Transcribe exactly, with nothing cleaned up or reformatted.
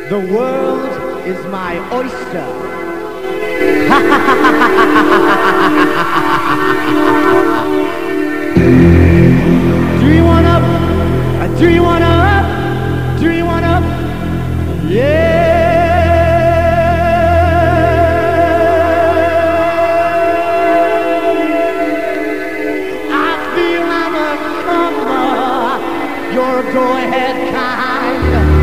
The world is my oyster. Do you want up? Uh, Do you want up? Do you want up? Yeah. I feel I'm a comer. You're a go-ahead kind.